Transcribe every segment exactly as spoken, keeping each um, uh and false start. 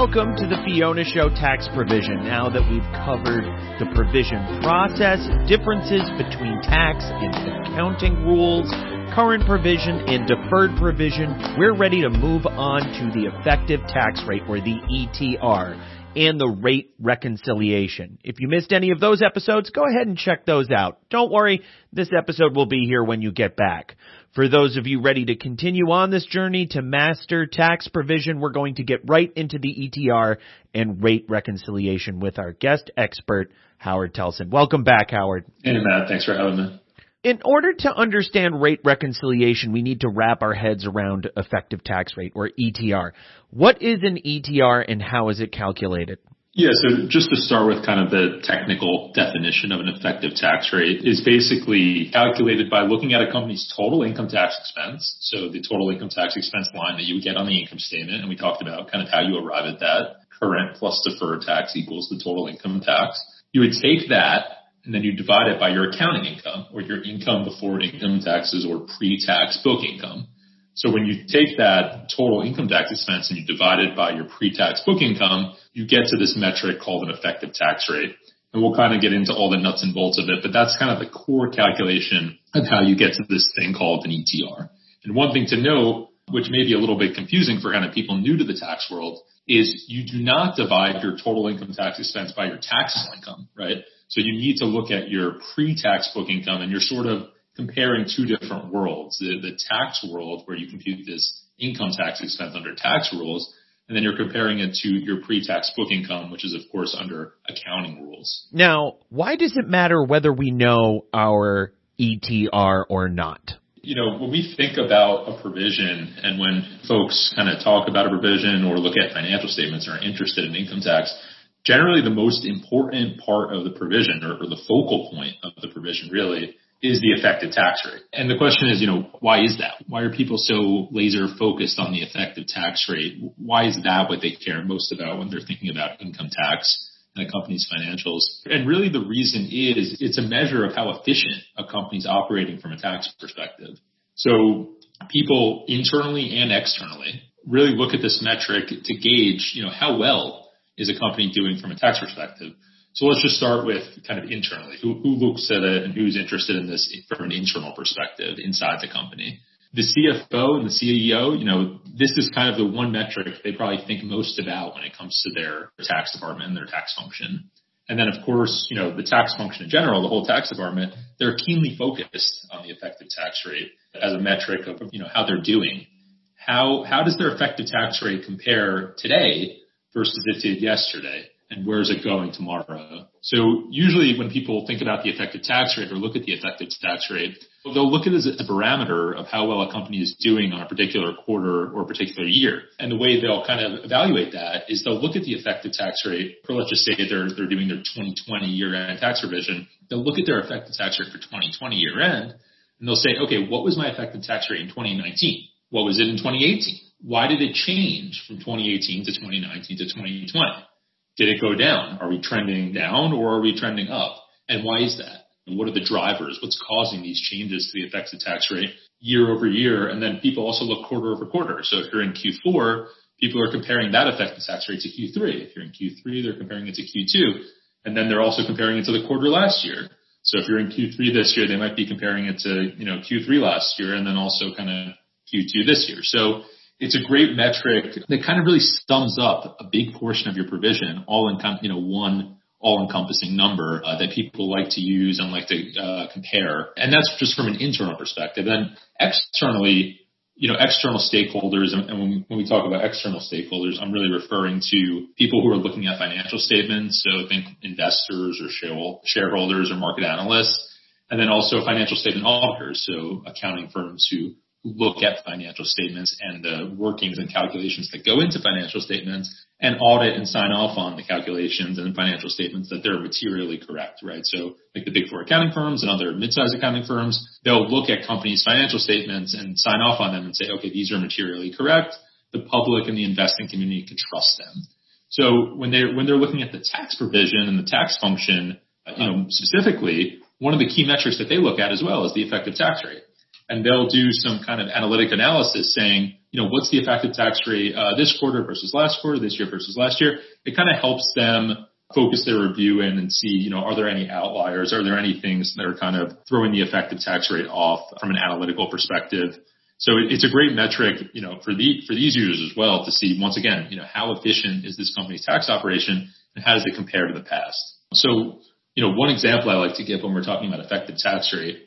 Welcome to the Fiona Show Tax Provision. Now that we've covered the provision process, differences between tax and accounting rules, current provision and deferred provision, we're ready to move on to the effective tax rate, or the E T R, and the rate reconciliation. If you missed any of those episodes, go ahead and check those out. Don't worry, this episode will be here when you get back. For those of you ready to continue on this journey to master tax provision, we're going to get right into the E T R and rate reconciliation with our guest expert, Howard Telson. Welcome back, Howard. Hey, Matt. Thanks for having me. In order to understand rate reconciliation, we need to wrap our heads around effective tax rate, or E T R. What is an E T R and how is it calculated? Yeah, so just to start with kind of the technical definition of an effective tax rate is basically calculated by looking at a company's total income tax expense. So the total income tax expense line that you would get on the income statement. And we talked about kind of how you arrive at that. Current plus deferred tax equals the total income tax. You would take that and then you divide it by your accounting income, or your income before income taxes, or pre-tax book income. So when you take that total income tax expense and you divide it by your pre-tax book income, you get to this metric called an effective tax rate. And we'll kind of get into all the nuts and bolts of it, but that's kind of the core calculation of how you get to this thing called an E T R. And one thing to note, which may be a little bit confusing for kind of people new to the tax world, is you do not divide your total income tax expense by your taxable income, right? So you need to look at your pre-tax book income, and you're sort of comparing two different worlds, the, the tax world where you compute this income tax expense under tax rules, and then you're comparing it to your pre-tax book income, which is, of course, under accounting rules. Now, why does it matter whether we know our E T R or not? You know, when we think about a provision, and when folks kind of talk about a provision or look at financial statements or are interested in income tax, generally the most important part of the provision, or, or the focal point of the provision really, is the effective tax rate. And the question is, you know, why is that? Why are people so laser focused on the effective tax rate? Why is that what they care most about when they're thinking about income tax and a company's financials? And really the reason is it's a measure of how efficient a company's operating from a tax perspective. So people internally and externally really look at this metric to gauge, you know, how well is a company doing from a tax perspective. So let's just start with kind of internally. Who, who looks at it and who's interested in this from an internal perspective inside the company? The C F O and the C E O, you know, this is kind of the one metric they probably think most about when it comes to their tax department and their tax function. And then, of course, you know, the tax function in general, the whole tax department, they're keenly focused on the effective tax rate as a metric of, you know, how they're doing. How, how does their effective tax rate compare today versus it did yesterday? And where is it going tomorrow? So usually when people think about the effective tax rate or look at the effective tax rate, they'll look at it as a parameter of how well a company is doing on a particular quarter or a particular year. And the way they'll kind of evaluate that is they'll look at the effective tax rate for, let's just say they're, they're doing their twenty twenty year-end tax revision. They'll look at their effective tax rate for twenty twenty year-end, and they'll say, okay, what was my effective tax rate in twenty nineteen? What was it in twenty eighteen? Why did it change from twenty eighteen to twenty nineteen to twenty twenty? Did it go down? Are we trending down or are we trending up? And why is that? And what are the drivers? What's causing these changes to the effective tax rate year over year? And then people also look quarter over quarter. So if you're in Q four, people are comparing that effective tax rate to Q three. If you're in Q three, they're comparing it to Q two. And then they're also comparing it to the quarter last year. So if you're in Q three this year, they might be comparing it to, you know, Q three last year and then also kind of Q two this year. So it's a great metric that kind of really sums up a big portion of your provision, all in, you know, one all-encompassing number uh, that people like to use and like to uh, compare. And that's just from an internal perspective. And externally, you know, external stakeholders, and when, when we talk about external stakeholders, I'm really referring to people who are looking at financial statements. So think investors or shareholders or market analysts, and then also financial statement auditors, so accounting firms who look at financial statements and the workings and calculations that go into financial statements and audit and sign off on the calculations and financial statements that they're materially correct, right? So like the big four accounting firms and other mid-sized accounting firms, they'll look at companies' financial statements and sign off on them and say, okay, these are materially correct. The public and the investing community can trust them. So when they're, when they're looking at the tax provision and the tax function, you know, specifically, one of the key metrics that they look at as well is the effective tax rate. and they'll do some kind of analytic analysis saying, you know, what's the effective tax rate uh, this quarter versus last quarter, this year versus last year. It kind of helps them focus their review in and see, you know, are there any outliers? Are there any things that are kind of throwing the effective tax rate off from an analytical perspective? So it's a great metric, you know, for the, for these users as well to see, once again, you know, how efficient is this company's tax operation and how does it compare to the past? So, you know, one example I like to give when we're talking about effective tax rate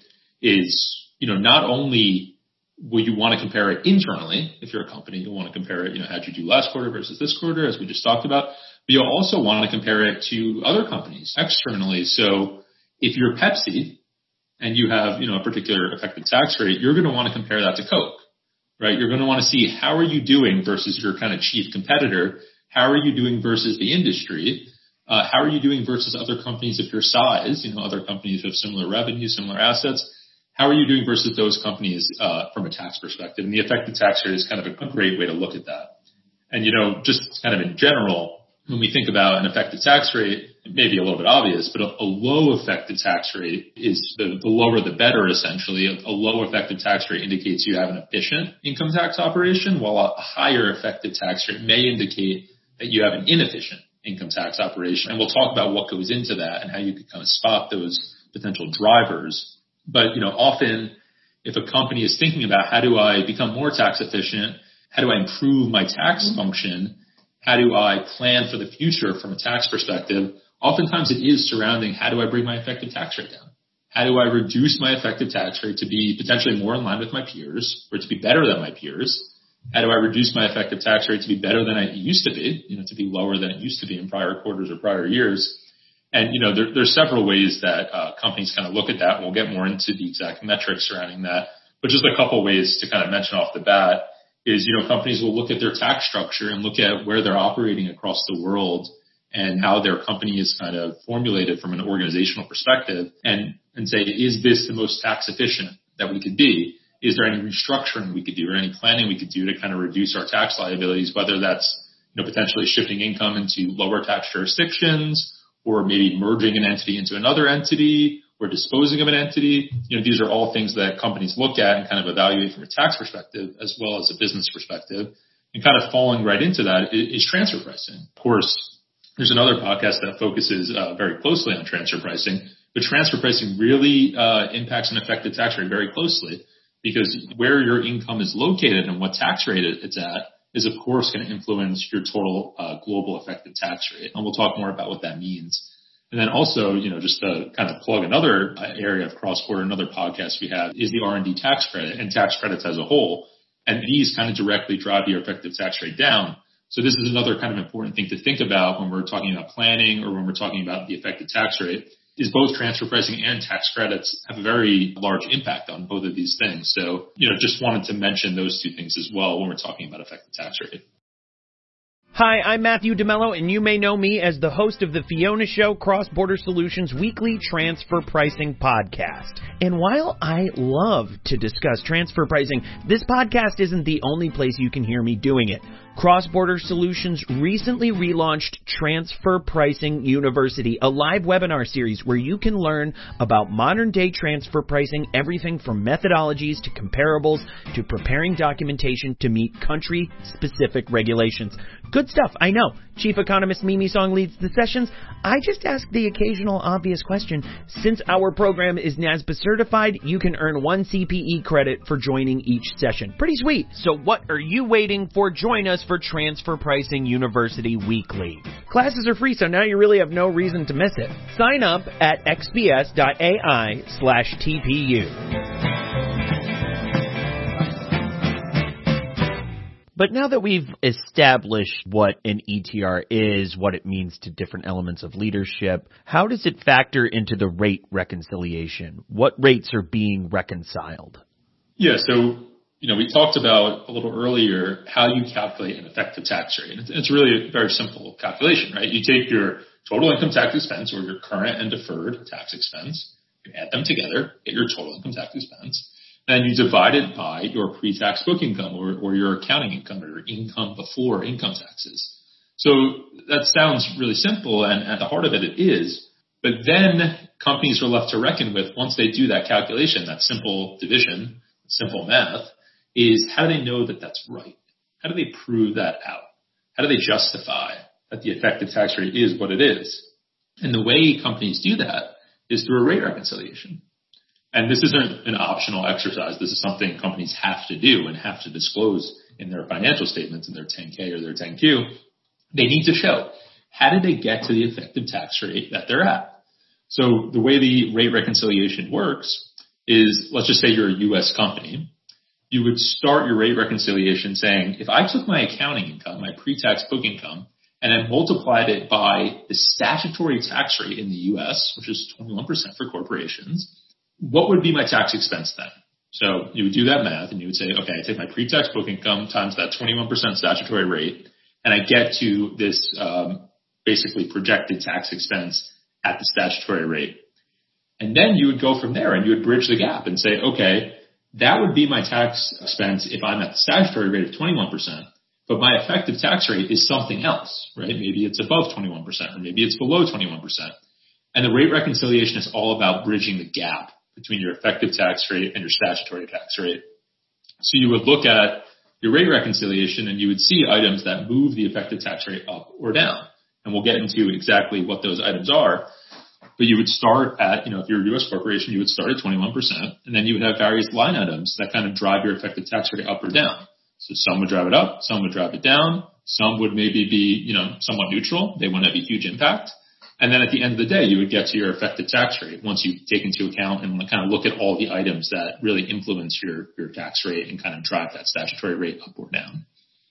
is, you know, not only will you want to compare it internally, if you're a company, you'll want to compare it, you know, how'd you do last quarter versus this quarter, as we just talked about, but you'll also want to compare it to other companies externally. So if you're Pepsi and you have, you know, a particular effective tax rate, you're going to want to compare that to Coke, right? You're going to want to see how are you doing versus your kind of chief competitor? How are you doing versus the industry? Uh, how are you doing versus other companies of your size? You know, other companies who have similar revenue, similar assets. How are you doing versus those companies uh, from a tax perspective? And the effective tax rate is kind of a great way to look at that. And, you know, just kind of in general, when we think about an effective tax rate, it may be a little bit obvious, but a, a low effective tax rate is the, the lower the better, essentially. A, a low effective tax rate indicates you have an efficient income tax operation, while a higher effective tax rate may indicate that you have an inefficient income tax operation. And we'll talk about what goes into that and how you could kind of spot those potential drivers. But, you know, often if a company is thinking about how do I become more tax efficient, how do I improve my tax function, how do I plan for the future from a tax perspective, oftentimes it is surrounding how do I bring my effective tax rate down? How do I reduce my effective tax rate to be potentially more in line with my peers or to be better than my peers? How do I reduce my effective tax rate to be better than it used to be, you know, to be lower than it used to be in prior quarters or prior years? And, you know, there, there's several ways that uh, companies kind of look at that. We'll get more into the exact metrics surrounding that. But just a couple ways to kind of mention off the bat is, you know, companies will look at their tax structure and look at where they're operating across the world and how their company is kind of formulated from an organizational perspective and, and say, is this the most tax efficient that we could be? Is there any restructuring we could do or any planning we could do to kind of reduce our tax liabilities, whether that's, you know, potentially shifting income into lower tax jurisdictions or maybe merging an entity into another entity or disposing of an entity? You know, these are all things that companies look at and kind of evaluate from a tax perspective as well as a business perspective. And kind of falling right into that is transfer pricing. Of course, there's another podcast that focuses uh, very closely on transfer pricing, but transfer pricing really uh, impacts an effective tax rate very closely, because where your income is located and what tax rate it's at is, of course, going to influence your total uh, global effective tax rate. And we'll talk more about what that means. And then also, you know, just to kind of plug another uh, area of cross-border, another podcast we have is the R and D tax credit and tax credits as a whole. And these kind of directly drive your effective tax rate down. So this is another kind of important thing to think about when we're talking about planning or when we're talking about the effective tax rate, is both transfer pricing and tax credits have a very large impact on both of these things. So, you know, just wanted to mention those two things as well when we're talking about effective tax rate. Hi, I'm Matthew DeMello, and you may know me as the host of the Fiona Show Cross-Border Solutions weekly transfer pricing podcast. And while I love to discuss transfer pricing, this podcast isn't the only place you can hear me doing it. Cross-Border Solutions recently relaunched Transfer Pricing University, a live webinar series where you can learn about modern-day transfer pricing, everything from methodologies to comparables to preparing documentation to meet country-specific regulations. Good stuff, I know. Chief Economist Mimi Song leads the sessions. I just ask the occasional obvious question. Since our program is NASBA certified, you can earn one C P E credit for joining each session. Pretty sweet. So what are you waiting for? Join us for Transfer Pricing University Weekly. Classes are free, so now you really have no reason to miss it. Sign up at xbs.ai slash TPU. But now that we've established what an E T R is, what it means to different elements of leadership, how does it factor into the rate reconciliation? What rates are being reconciled? Yeah, so, you know, we talked about a little earlier how you calculate an effective tax rate. It's really a very simple calculation, right? You take your total income tax expense or your current and deferred tax expense, you add them together, get your total income tax expense. Then you divide it by your pre-tax book income or, or your accounting income or your income before income taxes. So that sounds really simple, and at the heart of it, it is. But then companies are left to reckon with, once they do that calculation, that simple division, simple math, is how do they know that that's right? How do they prove that out? How do they justify that the effective tax rate is what it is? And the way companies do that is through a rate reconciliation. And this isn't an optional exercise. This is something companies have to do and have to disclose in their financial statements, in their ten K or their ten Q. They need to show, how did they get to the effective tax rate that they're at? So the way the rate reconciliation works is, let's just say you're a U S company. You would start your rate reconciliation saying, if I took my accounting income, my pre-tax book income, and I multiplied it by the statutory tax rate in the U S, which is twenty-one percent for corporations, what would be my tax expense then? So you would do that math and you would say, okay, I take my pre-tax book income times that twenty-one percent statutory rate, and I get to this um, basically projected tax expense at the statutory rate. And then you would go from there and you would bridge the gap and say, okay, that would be my tax expense if I'm at the statutory rate of twenty-one percent, but my effective tax rate is something else, right? Maybe it's above twenty-one percent or maybe it's below twenty-one percent. And the rate reconciliation is all about bridging the gap between your effective tax rate and your statutory tax rate. So you would look at your rate reconciliation and you would see items that move the effective tax rate up or down. And we'll get into exactly what those items are. But you would start at, you know, if you're a U S corporation, you would start at twenty-one percent, and then you would have various line items that kind of drive your effective tax rate up or down. So some would drive it up, some would drive it down, some would maybe be, you know, somewhat neutral. They wouldn't have a huge impact. And then at the end of the day, you would get to your effective tax rate once you take into account and kind of look at all the items that really influence your, your tax rate and kind of drive that statutory rate up or down.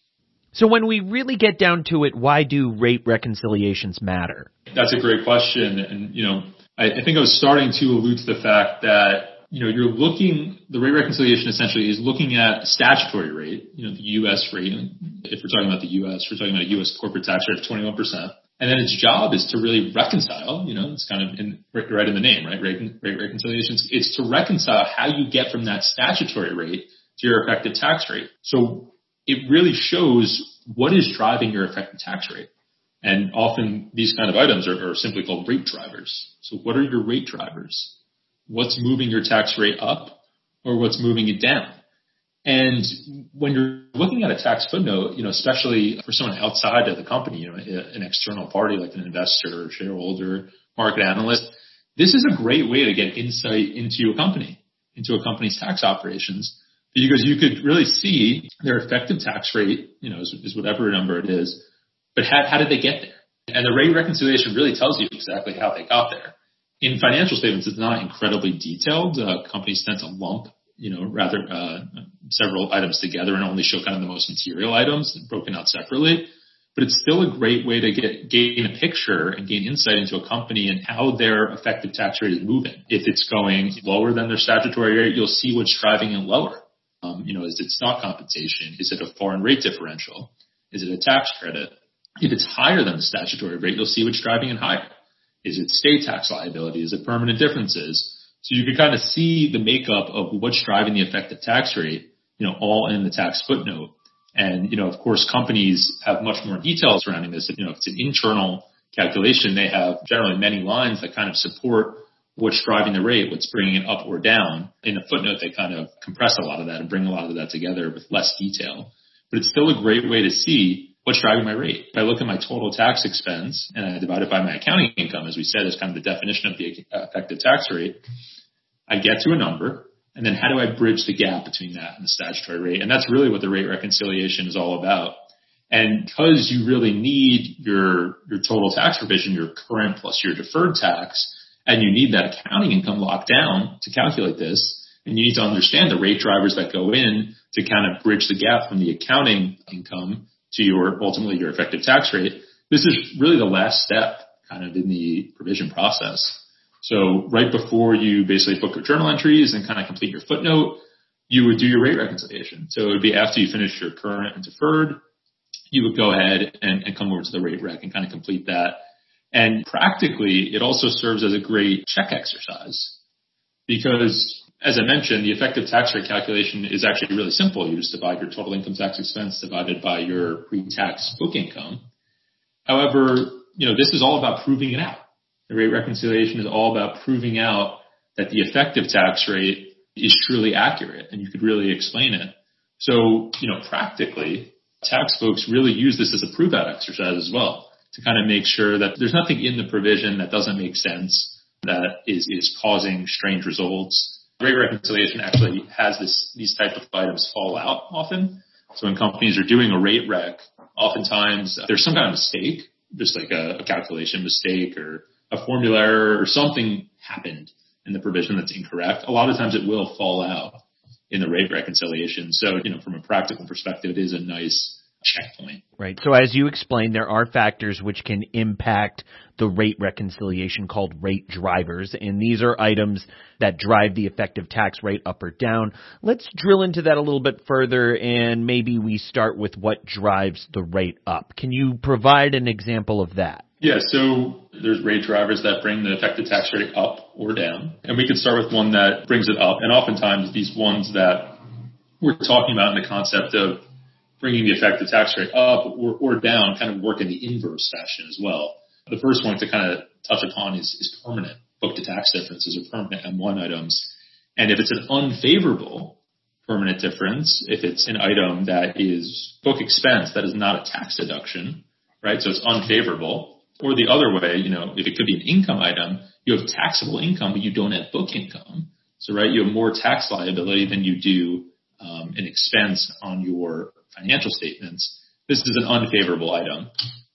So when we really get down to it, why do rate reconciliations matter? That's a great question. And, you know, I, I think I was starting to allude to the fact that, you know, you're looking, the rate reconciliation essentially is looking at statutory rate, you know, the U S rate. If we're talking about the U S, we're talking about a U S corporate tax rate of twenty-one percent. And then its job is to really reconcile, you know, it's kind of in, right in the name, right? Rate, rate reconciliations. It's to reconcile how you get from that statutory rate to your effective tax rate. So it really shows what is driving your effective tax rate. And often these kind of items are, are simply called rate drivers. So what are your rate drivers? What's moving your tax rate up or what's moving it down? And when you're looking at a tax footnote, you know, especially for someone outside of the company, you know, an external party like an investor or shareholder, market analyst, this is a great way to get insight into a company, into a company's tax operations, because you could really see their effective tax rate, you know, is, is whatever number it is, but how, how did they get there? And the rate reconciliation really tells you exactly how they got there. In financial statements, it's not incredibly detailed. Uh, companies tend to lump, you know, rather uh, several items together and only show kind of the most material items broken out separately. But it's still a great way to get gain a picture and gain insight into a company and how their effective tax rate is moving. If it's going lower than their statutory rate, you'll see what's driving it lower. Um, you know, is it stock compensation? Is it a foreign rate differential? Is it a tax credit? If it's higher than the statutory rate, you'll see what's driving it higher. Is it state tax liability? Is it permanent differences? So you can kind of see the makeup of what's driving the effective tax rate, you know, all in the tax footnote. And, you know, of course, companies have much more detail surrounding this. You know, if it's an internal calculation, they have generally many lines that kind of support what's driving the rate, what's bringing it up or down. In a footnote, they kind of compress a lot of that and bring a lot of that together with less detail. But it's still a great way to see what's driving my rate. If I look at my total tax expense and I divide it by my accounting income, as we said, is kind of the definition of the effective tax rate, I get to a number. And then how do I bridge the gap between that and the statutory rate? And that's really what the rate reconciliation is all about. And because you really need your, your total tax provision, your current plus your deferred tax, and you need that accounting income locked down to calculate this, and you need to understand the rate drivers that go in to kind of bridge the gap from the accounting income to your, ultimately your effective tax rate. This is really the last step kind of in the provision process. So right before you basically book your journal entries and kind of complete your footnote, you would do your rate reconciliation. So it would be after you finish your current and deferred, you would go ahead and, and come over to the rate rec and kind of complete that. And practically, it also serves as a great check exercise because, as I mentioned, the effective tax rate calculation is actually really simple. You just divide your total income tax expense divided by your pre-tax book income. However, you know, this is all about proving it out. The rate reconciliation is all about proving out that the effective tax rate is truly accurate and you could really explain it. So, you know, practically, tax folks really use this as a prove-out exercise as well to kind of make sure that there's nothing in the provision that doesn't make sense, that is, is causing strange results. Rate reconciliation actually has this, these type of items fall out often. So when companies are doing a rate rec, oftentimes there's some kind of mistake, just like a, a calculation mistake or a formula error or something happened in the provision that's incorrect. A lot of times it will fall out in the rate reconciliation. So, you know, from a practical perspective, it is a nice checkpoint. Right. So as you explained, there are factors which can impact the rate reconciliation called rate drivers, and these are items that drive the effective tax rate up or down. Let's drill into that a little bit further, and maybe we start with what drives the rate up. Can you provide an example of that? Yeah, so there's rate drivers that bring the effective tax rate up or down, and we could start with one that brings it up, and oftentimes these ones that we're talking about in the concept of bringing the effective tax rate up or, or down kind of work in the inverse fashion as well. The first one to kind of touch upon is, is permanent book-to-tax differences or permanent M one items. And if it's an unfavorable permanent difference, if it's an item that is book expense that is not a tax deduction, right, so it's unfavorable, or the other way, you know, if it could be an income item, you have taxable income, but you don't have book income. So, right, you have more tax liability than you do um, an expense on your financial statements. This is an unfavorable item.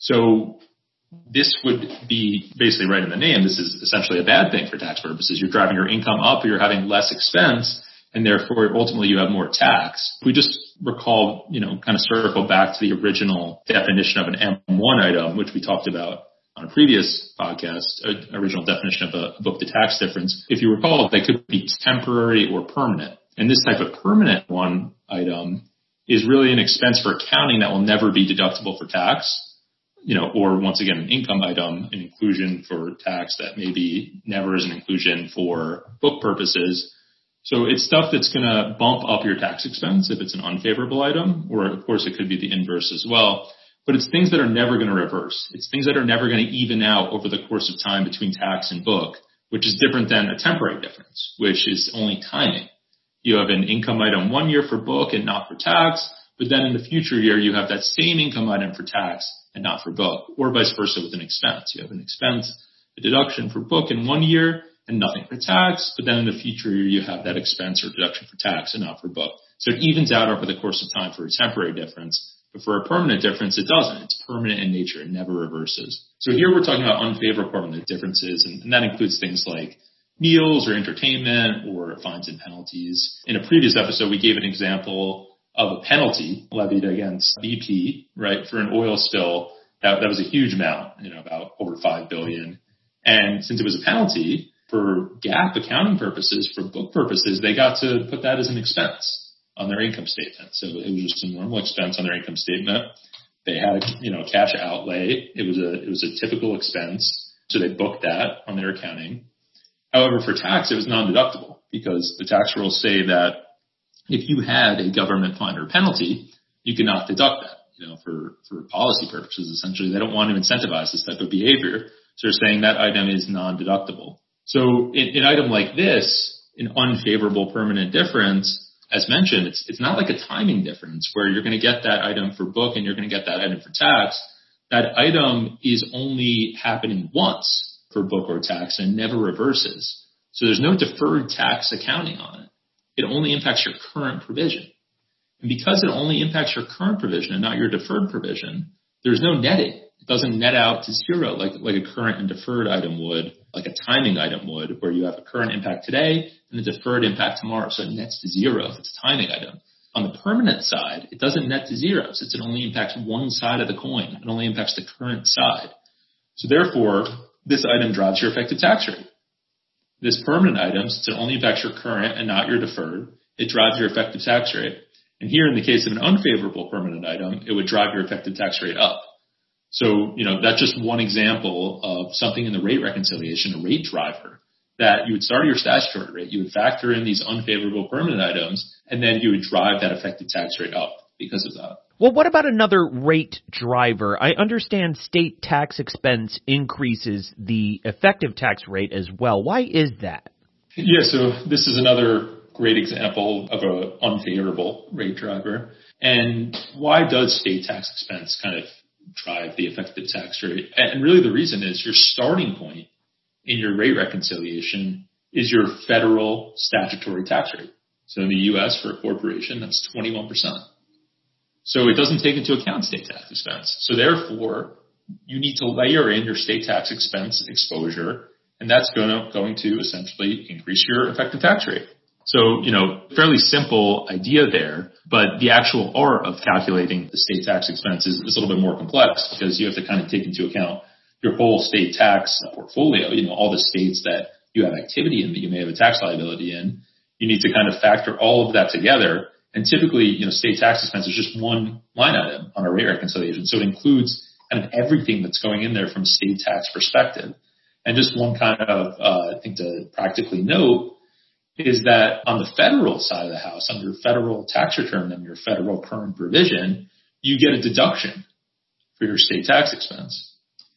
So this would be basically right in the name. This is essentially a bad thing for tax purposes. You're driving your income up, or you're having less expense, and therefore ultimately you have more tax. If we just recall, you know, kind of circle back to the original definition of an M one item, which we talked about on a previous podcast, uh, original definition of a book to tax difference. If you recall, they could be temporary or permanent. And this type of permanent one item is really an expense for accounting that will never be deductible for tax, you know, or once again, an income item, an inclusion for tax that maybe never is an inclusion for book purposes. So it's stuff that's going to bump up your tax expense if it's an unfavorable item, or of course it could be the inverse as well. But it's things that are never going to reverse. It's things that are never going to even out over the course of time between tax and book, which is different than a temporary difference, which is only timing. You have an income item one year for book and not for tax, but then in the future year, you have that same income item for tax and not for book, or vice versa with an expense. You have an expense, a deduction for book in one year and nothing for tax, but then in the future year, you have that expense or deduction for tax and not for book. So it evens out over the course of time for a temporary difference, but for a permanent difference, it doesn't. It's permanent in nature. It never reverses. So here we're talking about unfavorable permanent differences, and, and that includes things like meals or entertainment or fines and penalties. In a previous episode, we gave an example of a penalty levied against B P, right, for an oil spill. That, that was a huge amount, you know, about over five billion dollars. And since it was a penalty, for GAAP accounting purposes, for book purposes, they got to put that as an expense on their income statement. So it was just a normal expense on their income statement. They had a, you know, cash outlay. It was a, it was a typical expense. So they booked that on their accounting. However, for tax, it was non-deductible because the tax rules say that if you had a government fine or penalty, you cannot deduct that, you know, for, for policy purposes. Essentially, they don't want to incentivize this type of behavior. So they're saying that item is non-deductible. So in an item like this, an unfavorable permanent difference, as mentioned, it's, it's not like a timing difference where you're going to get that item for book and you're going to get that item for tax. That item is only happening once for book or tax and never reverses. So there's no deferred tax accounting on it. It only impacts your current provision. And because it only impacts your current provision and not your deferred provision, there's no netting. It doesn't net out to zero like, like a current and deferred item would, like a timing item would, where you have a current impact today and a deferred impact tomorrow. So it nets to zero if it's a timing item. On the permanent side, it doesn't net to zero since it only impacts one side of the coin. It only impacts the current side. So therefore, this item drives your effective tax rate. This permanent item, since it only impacts your current and not your deferred, it drives your effective tax rate. And here in the case of an unfavorable permanent item, it would drive your effective tax rate up. So, you know, that's just one example of something in the rate reconciliation, a rate driver, that you would start at your statutory rate, you would factor in these unfavorable permanent items, and then you would drive that effective tax rate up because of that. Well, what about another rate driver? I understand state tax expense increases the effective tax rate as well. Why is that? Yeah, so this is another great example of an unfavorable rate driver. And why does state tax expense kind of drive the effective tax rate? And really the reason is your starting point in your rate reconciliation is your federal statutory tax rate. So in the U S for a corporation, that's twenty-one percent. So it doesn't take into account state tax expense. So therefore, you need to layer in your state tax expense exposure, and that's going to, going to essentially increase your effective tax rate. So, you know, fairly simple idea there, but the actual art of calculating the state tax expense is, is a little bit more complex because you have to kind of take into account your whole state tax portfolio, you know, all the states that you have activity in that you may have a tax liability in. You need to kind of factor all of that together. And typically, you know, state tax expense is just one line item on a rate reconciliation. So it includes kind of everything that's going in there from a state tax perspective. And just one kind of, uh, I think to practically note is that on the federal side of the house, under federal tax return and your federal current provision, you get a deduction for your state tax expense.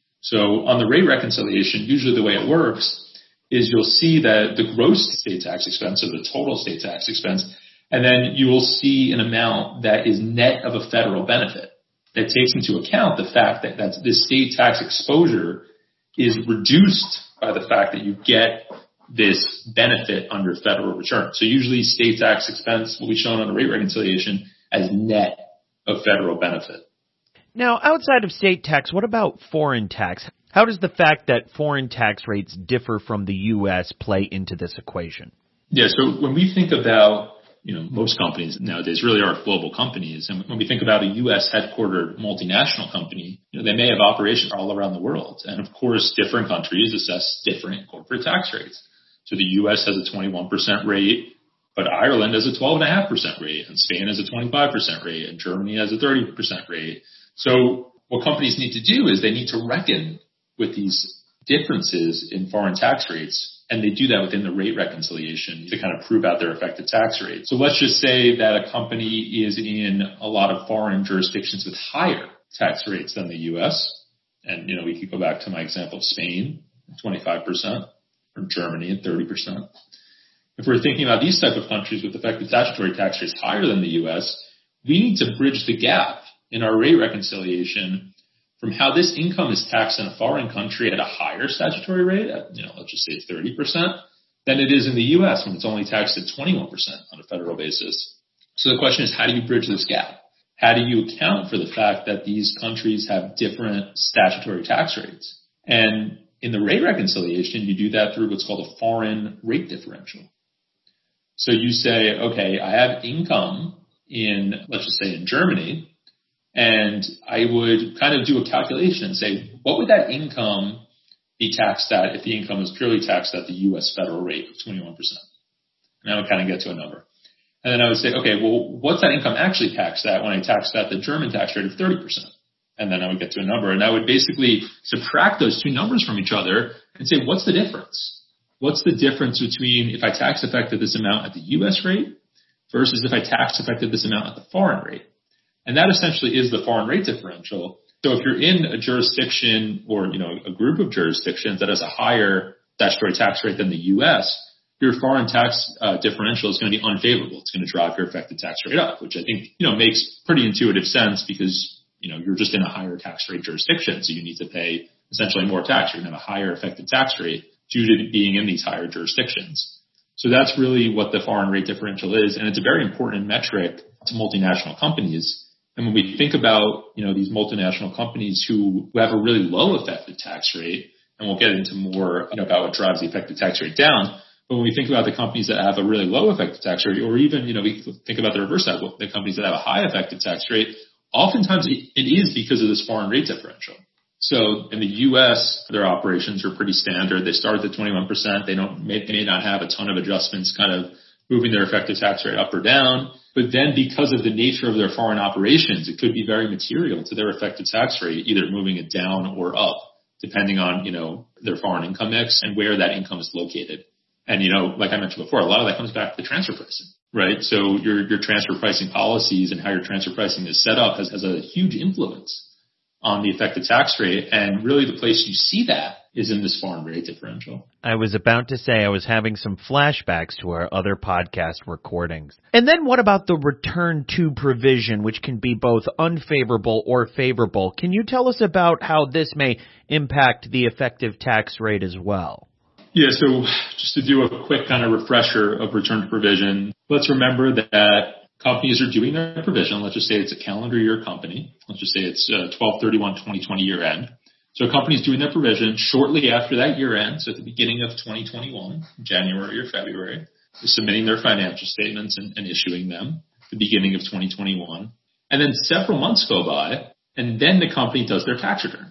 So on the rate reconciliation, usually the way it works is you'll see that the gross state tax expense or the total state tax expense, and then you will see an amount that is net of a federal benefit that takes into account the fact that that's, this state tax exposure is reduced by the fact that you get this benefit under federal return. So usually state tax expense will be shown on a rate reconciliation as net of federal benefit. Now, outside of state tax, what about foreign tax? How does the fact that foreign tax rates differ from the U S play into this equation? Yeah, so when we think about, you know, most companies nowadays really are global companies. And when we think about a U S headquartered multinational company, you know, they may have operations all around the world. And of course, different countries assess different corporate tax rates. So the U S has a twenty-one percent rate, but Ireland has a twelve point five percent rate, and Spain has a twenty-five percent rate, and Germany has a thirty percent rate. So what companies need to do is they need to reckon with these differences in foreign tax rates, and they do that within the rate reconciliation to kind of prove out their effective tax rate. So let's just say that a company is in a lot of foreign jurisdictions with higher tax rates than the U S. And, you know, we could go back to my example of Spain, twenty-five percent, or Germany at thirty percent. If we're thinking about these type of countries with effective statutory tax rates higher than the U S, we need to bridge the gap in our rate reconciliation from how this income is taxed in a foreign country at a higher statutory rate, at, you know, let's just say thirty percent, than it is in the U S when it's only taxed at twenty-one percent on a federal basis. So the question is, how do you bridge this gap? How do you account for the fact that these countries have different statutory tax rates? And in the rate reconciliation, you do that through what's called a foreign rate differential. So you say, okay, I have income in, let's just say in Germany, and I would kind of do a calculation and say, what would that income be taxed at if the income is purely taxed at the U S federal rate of twenty-one percent? And I would kind of get to a number. And then I would say, okay, well, what's that income actually taxed at when I taxed at the German tax rate of thirty percent? And then I would get to a number. And I would basically subtract those two numbers from each other and say, what's the difference? What's the difference between if I tax affected this amount at the U S rate versus if I tax affected this amount at the foreign rate? And that essentially is the foreign rate differential. So if you're in a jurisdiction or, you know, a group of jurisdictions that has a higher statutory tax rate than the U S, your foreign tax uh, differential is going to be unfavorable. It's going to drive your effective tax rate up, which I think, you know, makes pretty intuitive sense because, you know, you're just in a higher tax rate jurisdiction. So you need to pay essentially more tax. You're going to have a higher effective tax rate due to being in these higher jurisdictions. So that's really what the foreign rate differential is. And it's a very important metric to multinational companies. And when we think about, you know, these multinational companies who, who have a really low effective tax rate, and we'll get into more, you know, about what drives the effective tax rate down. But when we think about the companies that have a really low effective tax rate, or even, you know, we think about the reverse side, the companies that have a high effective tax rate, oftentimes it is because of this foreign rate differential. So in the U S, their operations are pretty standard. They start at twenty-one percent. They don't, may, they may not have a ton of adjustments kind of moving their effective tax rate up or down. But then because of the nature of their foreign operations, it could be very material to their effective tax rate, either moving it down or up, depending on, you know, their foreign income mix and where that income is located. And, you know, like I mentioned before, a lot of that comes back to transfer pricing, right? So your, your transfer pricing policies and how your transfer pricing is set up has, has a huge influence on the effective tax rate. And really the place you see that is in this foreign rate differential. I was about to say I was having some flashbacks to our other podcast recordings. And then what about the return to provision, which can be both unfavorable or favorable? Can you tell us about how this may impact the effective tax rate as well? Yeah, so just to do a quick kind of refresher of return to provision, let's remember that companies are doing their provision. Let's just say it's a calendar year company. Let's just say it's uh, twelve thirty-one twenty twenty year end. So a company's doing their provision shortly after that year end, so at the beginning of twenty twenty-one, January or February, they're submitting their financial statements and, and issuing them at the beginning of twenty twenty-one. And then several months go by, and then the company does their tax return.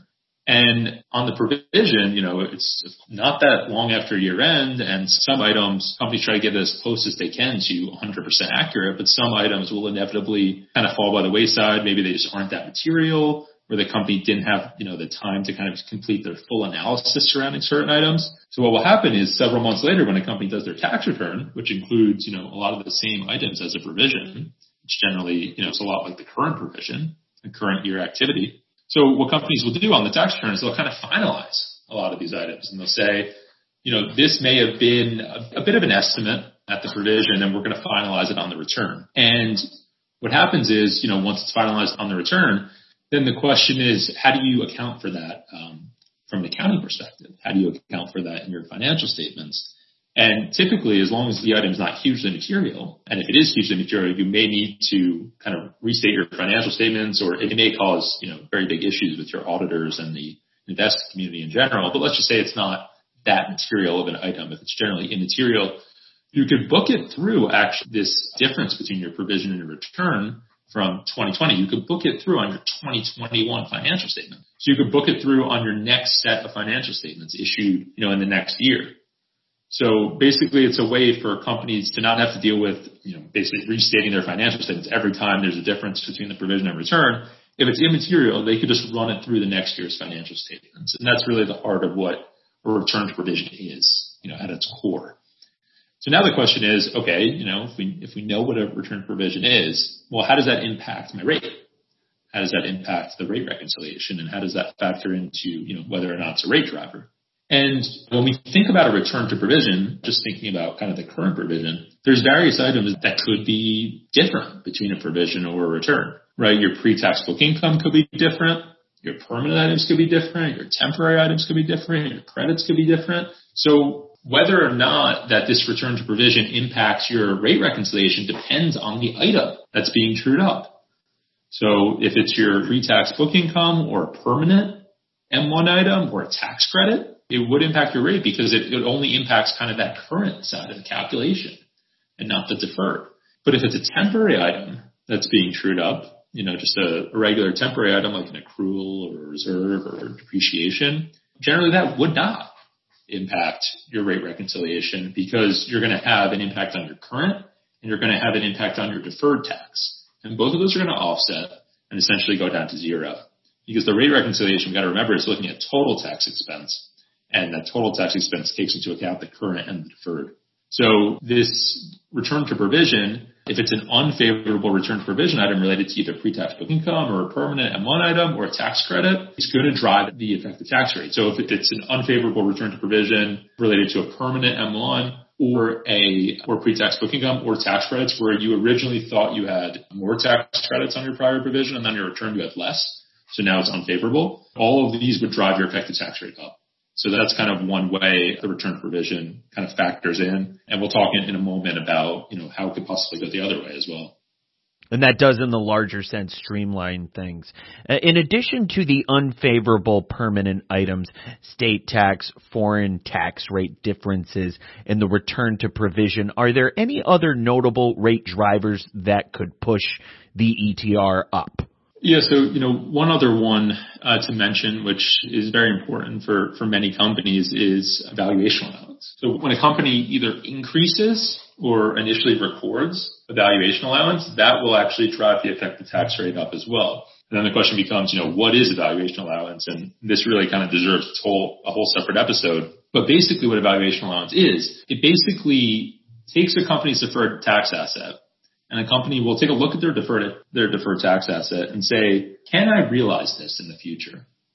And on the provision, you know, it's not that long after year end, and some items, companies try to get as close as they can to one hundred percent accurate, but some items will inevitably kind of fall by the wayside. Maybe they just aren't that material, or the company didn't have, you know, the time to kind of complete their full analysis surrounding certain items. So what will happen is several months later when a company does their tax return, which includes, you know, a lot of the same items as a provision, which generally, you know, it's a lot like the current provision, the current year activity. So what companies will do on the tax return is they'll kind of finalize a lot of these items, and they'll say, you know, this may have been a, a bit of an estimate at the provision, and we're going to finalize it on the return. And what happens is, you know, once it's finalized on the return, then the question is, how do you account for that um, from an accounting perspective? How do you account for that in your financial statements? And typically, as long as the item is not hugely material, and if it is hugely material, you may need to kind of restate your financial statements, or it may cause, you know, very big issues with your auditors and the investment community in general. But let's just say it's not that material of an item. If it's generally immaterial, you could book it through actually this difference between your provision and your return from twenty twenty. You could book it through on your twenty twenty-one financial statement. So you could book it through on your next set of financial statements issued, you know, in the next year. So basically it's a way for companies to not have to deal with, you know, basically restating their financial statements every time there's a difference between the provision and return. If it's immaterial, they could just run it through the next year's financial statements. And that's really the heart of what a return to provision is, you know, at its core. So now the question is, okay, you know, if we, if we know what a return provision is, well, how does that impact my rate? How does that impact the rate reconciliation? And how does that factor into, you know, whether or not it's a rate driver? And when we think about a return to provision, just thinking about kind of the current provision, there's various items that could be different between a provision or a return, right? Your pre-tax book income could be different. Your permanent items could be different. Your temporary items could be different. Your credits could be different. So whether or not that this return to provision impacts your rate reconciliation depends on the item that's being trued up. So if it's your pre-tax book income or a permanent M one item or a tax credit, it would impact your rate because it, it only impacts kind of that current side of the calculation and not the deferred. But if it's a temporary item that's being trued up, you know, just a, a regular temporary item like an accrual or a reserve or depreciation, generally that would not impact your rate reconciliation because you're going to have an impact on your current and you're going to have an impact on your deferred tax. And both of those are going to offset and essentially go down to zero. Because the rate reconciliation, we've got to remember, is looking at total tax expense. And that total tax expense takes into account the current and the deferred. So this return to provision, if it's an unfavorable return to provision item related to either pre-tax book income or a permanent M one item or a tax credit, it's going to drive the effective tax rate. So if it's an unfavorable return to provision related to a permanent M one or a or pre-tax book income or tax credits where you originally thought you had more tax credits on your prior provision and on your return you had less, so now it's unfavorable, all of these would drive your effective tax rate up. So that's kind of one way the return provision kind of factors in. And we'll talk in, in a moment about, you know, how it could possibly go the other way as well. And that does, in the larger sense, streamline things. In addition to the unfavorable permanent items, state tax, foreign tax rate differences, and the return to provision, are there any other notable rate drivers that could push the E T R up? Yeah, so, you know, one other one uh, to mention, which is very important for, for many companies, is valuation allowance. So when a company either increases or initially records a valuation allowance, that will actually drive the effective tax rate up as well. And then the question becomes, you know, what is a valuation allowance? And this really kind of deserves a whole, a whole separate episode. But basically what a valuation allowance is, it basically takes a company's deferred tax asset, and a company will take a look at their deferred their deferred tax asset and say, can I realize this in the future?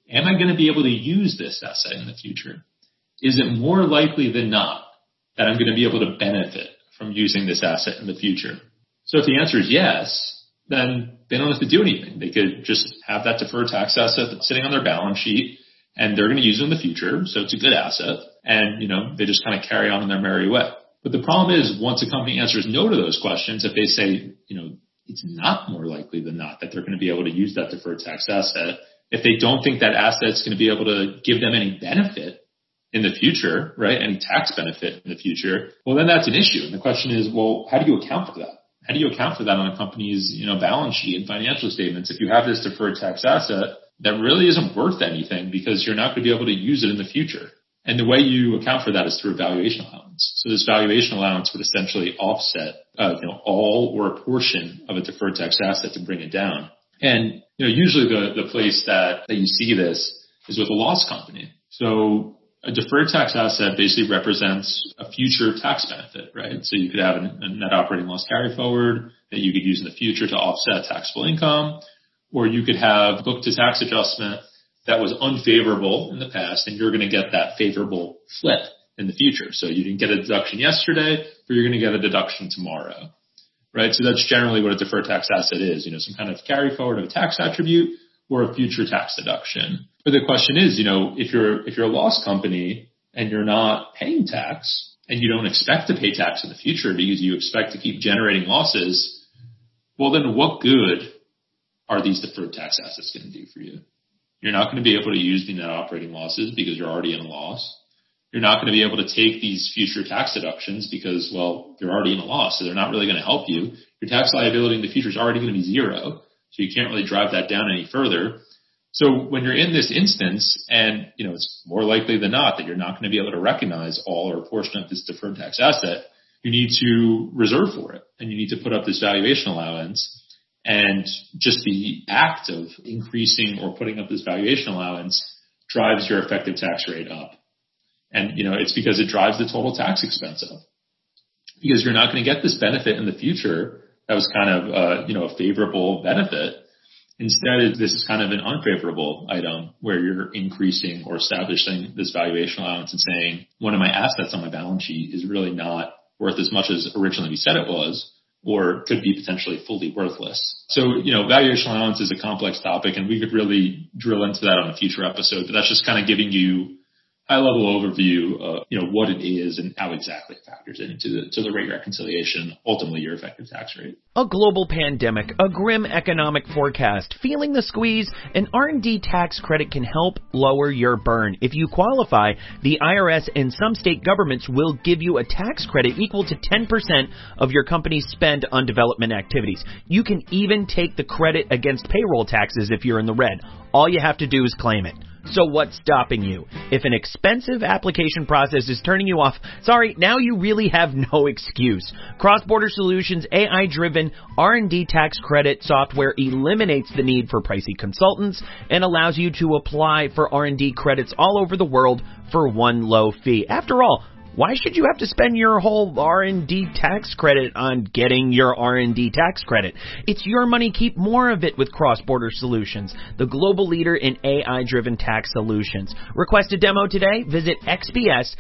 am I going to be able to use this asset in the future? Is it more likely than not that I'm going to be able to benefit from using this asset in the future? So if the answer is yes, then they don't have to do anything. They could just have that deferred tax asset that's sitting on their balance sheet, and they're going to use it in the future. So it's a good asset. And, you know, they just kind of carry on in their merry way. But the problem is, once a company answers no to those questions, if they say, you know, it's not more likely than not that they're going to be able to use that deferred tax asset, if they don't think that asset's going to be able to give them any benefit in the future, right, any tax benefit in the future, well, then that's an issue. And the question is, well, how do you account for that? How do you account for that on a company's, you know, balance sheet and financial statements if you have this deferred tax asset that really isn't worth anything because you're not going to be able to use it in the future? And the way you account for that is through a valuation allowance. So this valuation allowance would essentially offset, uh, you know, all or a portion of a deferred tax asset to bring it down. And, you know, usually the, the place that, that you see this is with a loss company. So a deferred tax asset basically represents a future tax benefit, right? So you could have a, a net operating loss carry forward that you could use in the future to offset taxable income, or you could have book to tax adjustment that was unfavorable in the past, and you're going to get that favorable flip in the future. So you didn't get a deduction yesterday, but you're going to get a deduction tomorrow, right? So that's generally what a deferred tax asset is, you know, some kind of carry forward of a tax attribute or a future tax deduction. But the question is, you know, if you're, if you're a loss company and you're not paying tax and you don't expect to pay tax in the future because you expect to keep generating losses, well, then what good are these deferred tax assets going to do for you? You're not going to be able to use the net operating losses because you're already in a loss. You're not going to be able to take these future tax deductions because, well, you're already in a loss, so they're not really going to help you. Your tax liability in the future is already going to be zero, so you can't really drive that down any further. So when you're in this instance, and, you know, it's more likely than not that you're not going to be able to recognize all or a portion of this deferred tax asset, you need to reserve for it, and you need to put up this valuation allowance. And just the act of increasing or putting up this valuation allowance drives your effective tax rate up. And, you know, it's because it drives the total tax expense up. Because you're not going to get this benefit in the future that was kind of, uh, you know, a favorable benefit. Instead, this is kind of an unfavorable item where you're increasing or establishing this valuation allowance and saying one of my assets on my balance sheet is really not worth as much as originally we said it was, or could be potentially fully worthless. So, you know, valuation allowance is a complex topic, and we could really drill into that on a future episode, but that's just kind of giving you high-level overview of, you know, what it is and how exactly it factors into the, to the rate reconciliation, ultimately your effective tax rate. A global pandemic, a grim economic forecast, feeling the squeeze, an R and D tax credit can help lower your burn. If you qualify, the I R S and some state governments will give you a tax credit equal to ten percent of your company's spend on development activities. You can even take the credit against payroll taxes if you're in the red. All you have to do is claim it. So what's stopping you? If an expensive application process is turning you off, sorry, now you really have no excuse. Cross-Border Solutions' A I-driven R and D tax credit software eliminates the need for pricey consultants and allows you to apply for R and D credits all over the world for one low fee. After all, why should you have to spend your whole R and D tax credit on getting your R and D tax credit? It's your money. Keep more of it with Cross-Border Solutions, the global leader in A I-driven tax solutions. Request a demo today. Visit xbs.ai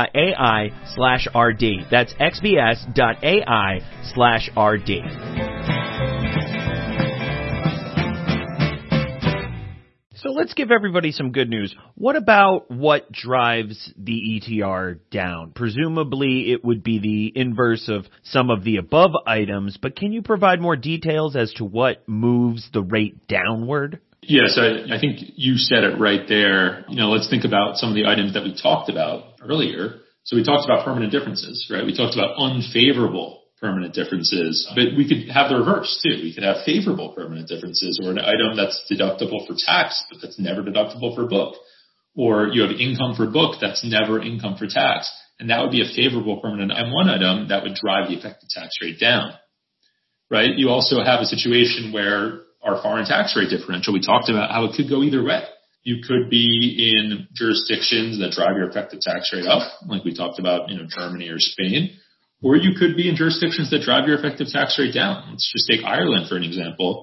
slash RD. That's xbs.ai slash RD. So let's give everybody some good news. What about what drives the E T R down? Presumably it would be the inverse of some of the above items, but can you provide more details as to what moves the rate downward? Yes, I, I think you said it right there. You know, let's think about some of the items that we talked about earlier. So we talked about permanent differences, right? We talked about unfavorable permanent differences, but we could have the reverse too. We could have favorable permanent differences, or an item that's deductible for tax, but that's never deductible for book. Or you have income for book that's never income for tax. And that would be a favorable permanent M one item that would drive the effective tax rate down, right? You also have a situation where our foreign tax rate differential, we talked about how it could go either way. You could be in jurisdictions that drive your effective tax rate up, like we talked about, you know, Germany or Spain. Or you could be in jurisdictions that drive your effective tax rate down. Let's just take Ireland for an example.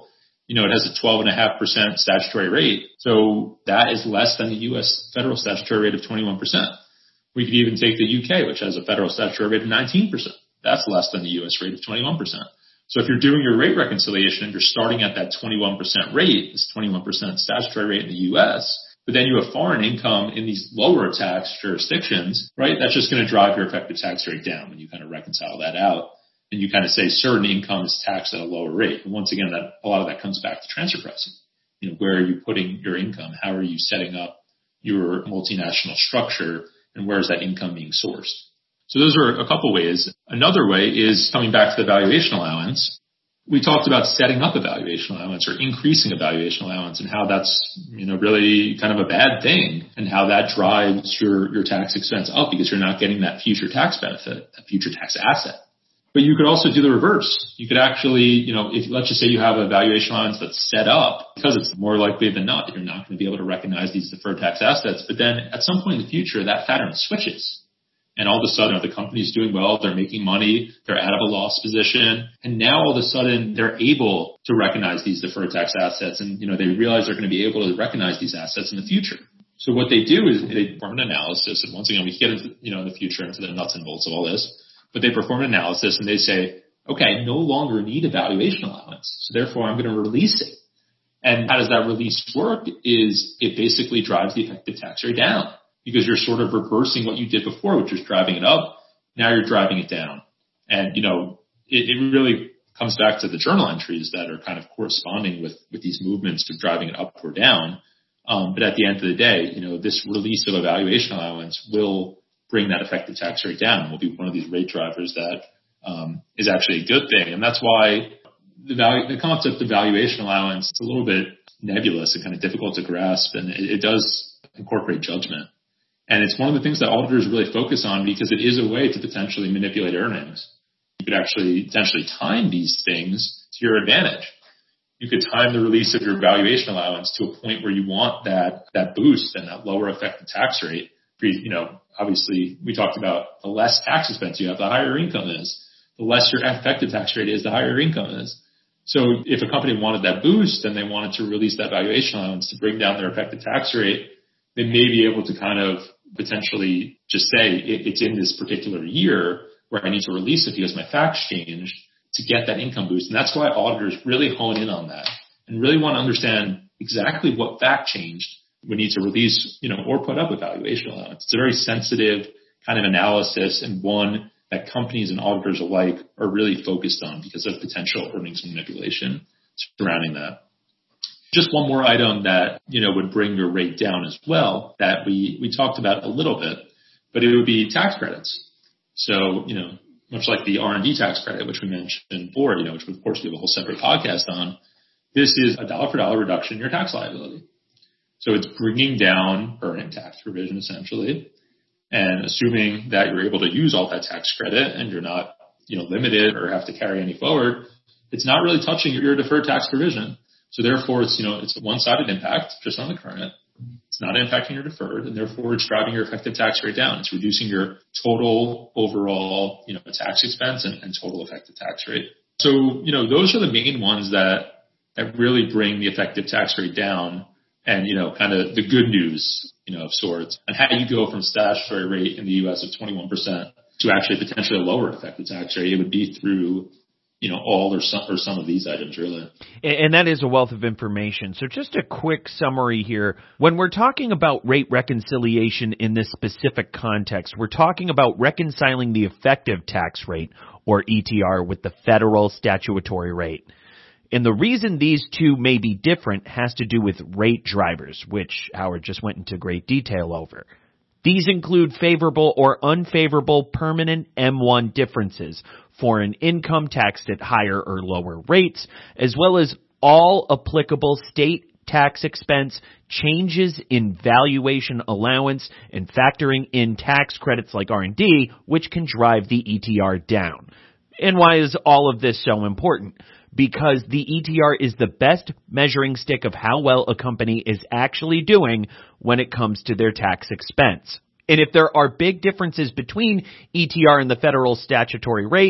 you know, it has a twelve point five percent statutory rate. So that is less than the U S federal statutory rate of twenty-one percent. We could even take the U K, which has a federal statutory rate of nineteen percent. That's less than the U S rate of twenty-one percent. So if you're doing your rate reconciliation and you're starting at that twenty-one percent rate, this twenty-one percent statutory rate in the U S, but then you have foreign income in these lower tax jurisdictions, right? That's just going to drive your effective tax rate down when you kind of reconcile that out. And you kind of say certain income is taxed at a lower rate. And once again, that a lot of that comes back to transfer pricing. You know, where are you putting your income? How are you setting up your multinational structure? And where is that income being sourced? So those are a couple ways. Another way is coming back to the valuation allowance. We talked about setting up a valuation allowance or increasing a valuation allowance and how that's, you know, really kind of a bad thing and how that drives your, your tax expense up because you're not getting that future tax benefit, that future tax asset. But you could also do the reverse. You could actually, you know, if let's just say you have a valuation allowance that's set up because it's more likely than not that you're not going to be able to recognize these deferred tax assets. But then at some point in the future, that pattern switches. And all of a sudden, the company's doing well, they're making money, they're out of a loss position. And now all of a sudden, they're able to recognize these deferred tax assets. And, you know, they realize they're going to be able to recognize these assets in the future. So what they do is they perform an analysis. And once again, we can get into, you know, in the future into the nuts and bolts of all this. But they perform an analysis and they say, okay, I no longer need a valuation allowance. So therefore, I'm going to release it. And how does that release work is it basically drives the effective tax rate down because you're sort of reversing what you did before, which was driving it up. Now you're driving it down. And, you know, it, it really comes back to the journal entries that are kind of corresponding with, with these movements of driving it up or down. Um, but at the end of the day, you know, this release of a valuation allowance will bring that effective tax rate down and will be one of these rate drivers that um, is actually a good thing. And that's why the value, the concept of valuation allowance is a little bit nebulous and kind of difficult to grasp. And it, it does incorporate judgment. And it's one of the things that auditors really focus on because it is a way to potentially manipulate earnings. You could actually potentially time these things to your advantage. You could time the release of your valuation allowance to a point where you want that, that boost and that lower effective tax rate. You know, obviously we talked about the less tax expense you have, the higher income is. The less your effective tax rate is, the higher income is. So if a company wanted that boost and they wanted to release that valuation allowance to bring down their effective tax rate, they may be able to kind of potentially just say it's in this particular year where I need to release it because my facts changed to get that income boost. And that's why auditors really hone in on that and really want to understand exactly what fact changed we need to release, you know, or put up a valuation allowance. It's a very sensitive kind of analysis and one that companies and auditors alike are really focused on because of potential earnings manipulation surrounding that. Just one more item that, you know, would bring your rate down as well that we, we talked about a little bit, but it would be tax credits. So, you know, much like the R and D tax credit, which we mentioned before, you know, which of course we have a whole separate podcast on, this is a dollar for dollar reduction in your tax liability. So it's bringing down earning tax provision essentially and assuming that you're able to use all that tax credit and you're not, you know, limited or have to carry any forward, it's not really touching your deferred tax provision. So therefore it's, you know, it's a one-sided impact just on the current. It's not impacting your deferred and therefore it's driving your effective tax rate down. It's reducing your total overall, you know, tax expense and, and total effective tax rate. So, you know, those are the main ones that, that really bring the effective tax rate down. And, you know, kind of the good news, you know, of sorts, and how you go from statutory rate in the U S of twenty-one percent to actually potentially a lower effective tax rate. It would be through, you know, all or some, or some of these items, really. And that is a wealth of information. So just a quick summary here. When we're talking about rate reconciliation in this specific context, we're talking about reconciling the effective tax rate, or E T R, with the federal statutory rate. And the reason these two may be different has to do with rate drivers, which Howard just went into great detail over. These include favorable or unfavorable permanent M one differences, foreign income taxed at higher or lower rates, as well as all applicable state tax expense, changes in valuation allowance, and factoring in tax credits like R and D, which can drive the E T R down. And why is all of this so important? Because the E T R is the best measuring stick of how well a company is actually doing when it comes to their tax expense. And if there are big differences between E T R and the federal statutory rate,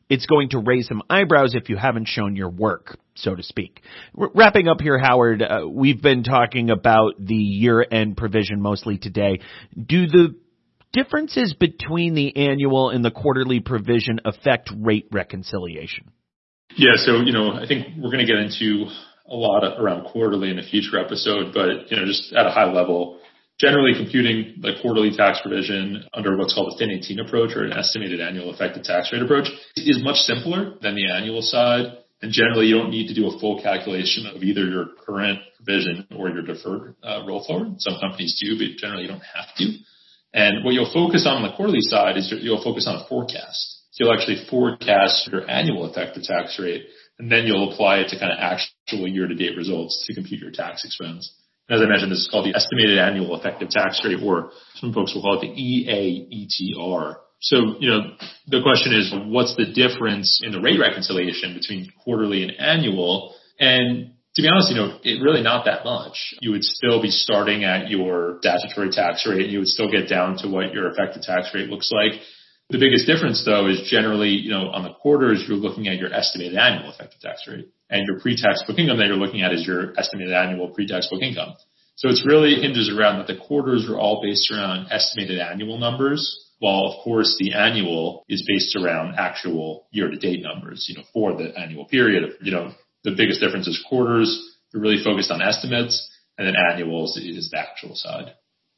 it's going to raise some eyebrows if you haven't shown your work, so to speak. R- wrapping up here, Howard, uh, we've been talking about the year-end provision mostly today. Do the differences between the annual and the quarterly provision affect rate reconciliation? Yeah, so, you know, I think we're going to get into a lot of, around quarterly in a future episode, but, you know, just at a high level, generally computing the quarterly tax provision under what's called a FIN eighteen approach or an estimated annual effective tax rate approach is much simpler than the annual side. And generally, you don't need to do a full calculation of either your current provision or your deferred uh, roll forward. Some companies do, but generally you don't have to. And what you'll focus on on the quarterly side is you'll focus on a forecast. So you'll actually forecast your annual effective tax rate, and then you'll apply it to kind of actual year-to-date results to compute your tax expense. And as I mentioned, this is called the estimated annual effective tax rate, or some folks will call it the E A E T R. So, you know, the question is, what's the difference in the rate reconciliation between quarterly and annual? And to be honest, you know, it really not that much. You would still be starting at your statutory tax rate. You would still get down to what your effective tax rate looks like. The biggest difference, though, is generally, you know, on the quarters, you're looking at your estimated annual effective tax rate. And your pre-tax book income that you're looking at is your estimated annual pre-tax book income. So it's really hinges around that the quarters are all based around estimated annual numbers, while, of course, the annual is based around actual year-to-date numbers, you know, for the annual period. You know, the biggest difference is quarters. They're really focused on estimates, and then annuals is the actual side.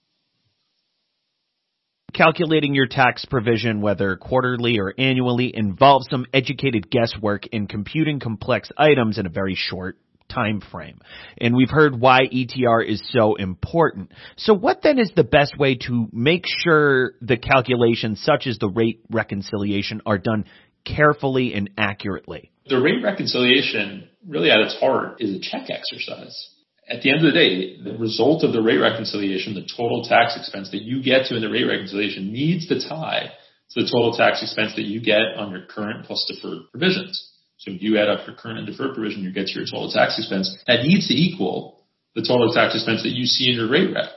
Calculating your tax provision, whether quarterly or annually, involves some educated guesswork in computing complex items in a very short time frame. And we've heard why E T R is so important. So what then is the best way to make sure the calculations, such as the rate reconciliation, are done carefully and accurately? The rate reconciliation, really at its heart, is a check exercise. At the end of the day, the result of the rate reconciliation, the total tax expense that you get to in the rate reconciliation, needs to tie to the total tax expense that you get on your current plus deferred provisions. So if you add up your current and deferred provision, you get to your total tax expense. That needs to equal the total tax expense that you see in your rate rec.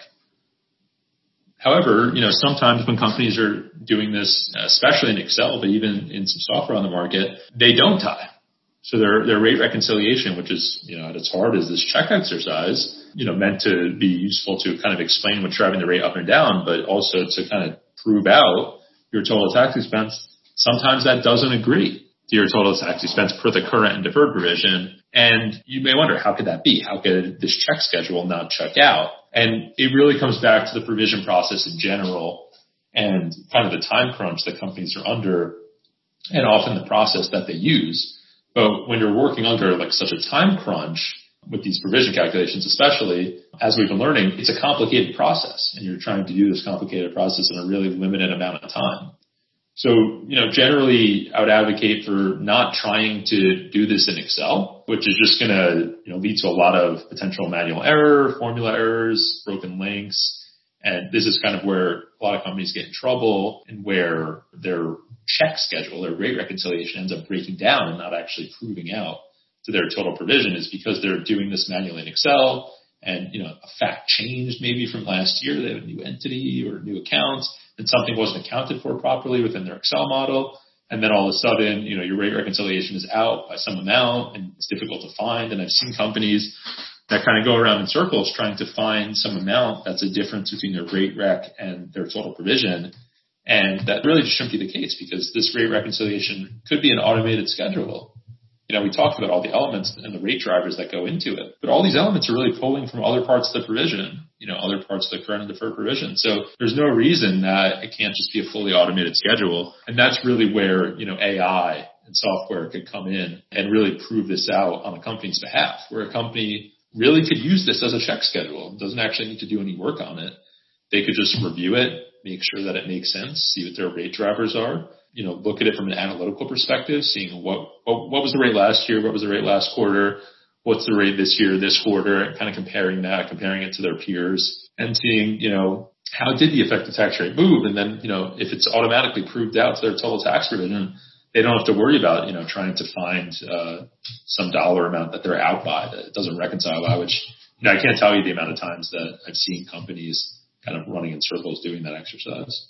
However, you know, sometimes when companies are doing this, especially in Excel, but even in some software on the market, they don't tie. So their, their rate reconciliation, which is, you know, at its heart is this check exercise, you know, meant to be useful to kind of explain what's driving the rate up and down, but also to kind of prove out your total tax expense. Sometimes that doesn't agree to your total tax expense per the current and deferred provision. And you may wonder, how could that be? How could this check schedule not check out? And it really comes back to the provision process in general and kind of the time crunch that companies are under and often the process that they use. But when you're working under like such a time crunch with these provision calculations, especially, as we've been learning, it's a complicated process, and you're trying to do this complicated process in a really limited amount of time. So, you know, generally I would advocate for not trying to do this in Excel, which is just going to, you know, lead to a lot of potential manual error, formula errors, broken links. And this is kind of where a lot of companies get in trouble and where their check schedule, their rate reconciliation ends up breaking down and not actually proving out to their total provision, is because they're doing this manually in Excel and, you know, a fact changed maybe from last year. They have a new entity or new accounts and something wasn't accounted for properly within their Excel model. And then all of a sudden, you know, your rate reconciliation is out by some amount and it's difficult to find. And I've seen companies that kind of go around in circles trying to find some amount that's a difference between their rate rec and their total provision. And that really just shouldn't be the case, because this rate reconciliation could be an automated schedule. You know, we talked about all the elements and the rate drivers that go into it, but all these elements are really pulling from other parts of the provision, you know, other parts of the current and deferred provision. So there's no reason that it can't just be a fully automated schedule. And that's really where, you know, A I and software could come in and really prove this out on a company's behalf, where a company really could use this as a check schedule. It doesn't actually need to do any work on it. They could just review it, make sure that it makes sense, see what their rate drivers are, you know, look at it from an analytical perspective, seeing what, what, what was the rate last year, what was the rate last quarter, what's the rate this year, this quarter, and kind of comparing that, comparing it to their peers and seeing, you know, how did the effective tax rate move? And then, you know, if it's automatically proved out to their total tax provision, they don't have to worry about, you know, trying to find uh, some dollar amount that they're out by that it doesn't reconcile out, which, you know, I can't tell you the amount of times that I've seen companies kind of running in circles doing that exercise.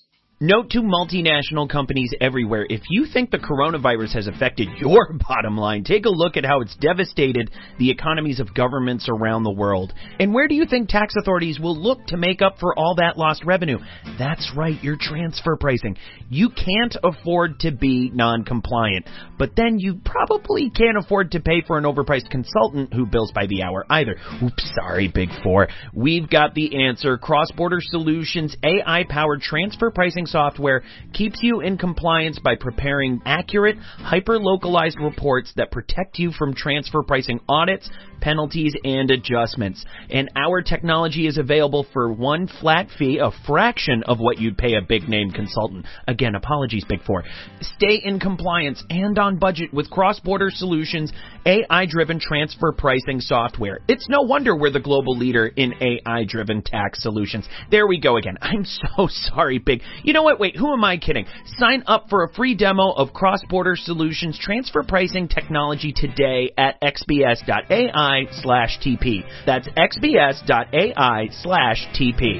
Note to multinational companies everywhere, if you think the coronavirus has affected your bottom line, take a look at how it's devastated the economies of governments around the world. And where do you think tax authorities will look to make up for all that lost revenue? That's right, your transfer pricing. You can't afford to be non-compliant, but then you probably can't afford to pay for an overpriced consultant who bills by the hour either. Oops, sorry, Big Four. We've got the answer. Cross-Border Solutions A I-powered transfer pricing software keeps you in compliance by preparing accurate, hyper-localized reports that protect you from transfer pricing audits, penalties, and adjustments. And our technology is available for one flat fee, a fraction of what you'd pay a big-name consultant. Again, apologies, Big Four. Stay in compliance and on budget with Cross-Border Solutions A I-driven transfer pricing software. It's no wonder we're the global leader in A I-driven tax solutions. There we go again. I'm so sorry, Big. You know what? Wait, who am I kidding? Sign up for a free demo of Cross-Border Solutions transfer pricing technology today at xbs.ai slash TP. That's xbs.ai slash TP.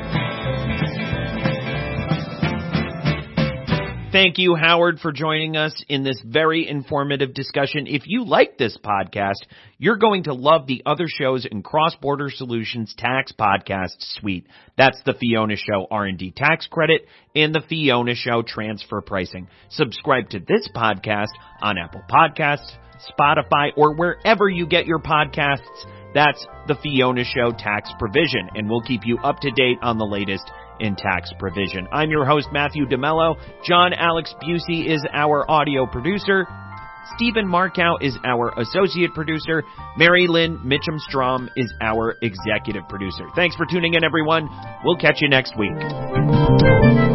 Thank you, Howard, for joining us in this very informative discussion. If you like this podcast, you're going to love the other shows in Cross-Border Solutions Tax Podcast Suite. That's the Fiona Show R and D Tax Credit and the Fiona Show Transfer Pricing. Subscribe to this podcast on Apple Podcasts, Spotify, or wherever you get your podcasts. That's the Fiona Show Tax Provision, and we'll keep you up to date on the latest in tax provision. I'm your host, Matthew DeMello. John Alex Busey is our audio producer. Stephen Markow is our associate producer. Mary Lynn Mitchum-Strom is our executive producer. Thanks for tuning in, everyone. We'll catch you next week.